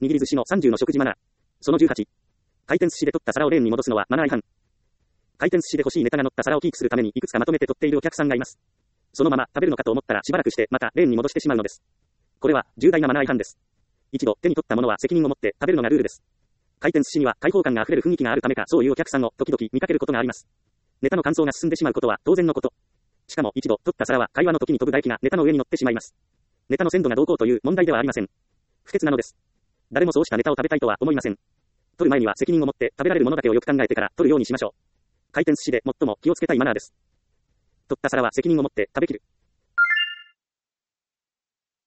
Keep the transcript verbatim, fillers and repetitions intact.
握り寿司のさんじゅうの食事マナー。そのじゅうはち。回転寿司で取った皿をレーンに戻すのはマナー違反。回転寿司で欲しいネタが乗った皿をキープするためにいくつかまとめて取っているお客さんがいます。そのまま食べるのかと思ったらしばらくしてまたレーンに戻してしまうのです。これは重大なマナー違反です。一度手に取ったものは責任を持って食べるのがルールです。回転寿司には開放感があふれる雰囲気があるためか、そういうお客さんを時々見かけることがあります。ネタの乾燥が進んでしまうことは当然のこと。しかも一度取った皿は会話の時に飛ぶ唾液がネタの上に乗ってしまいます。ネタの鮮度がどうこうという問題ではありません。不潔なのです。誰もそうしたネタを食べたいとは思いません。取る前には責任を持って食べられるものだけをよく考えてから取るようにしましょう。回転寿司で最も気をつけたいマナーです。取った皿は責任を持って食べきる。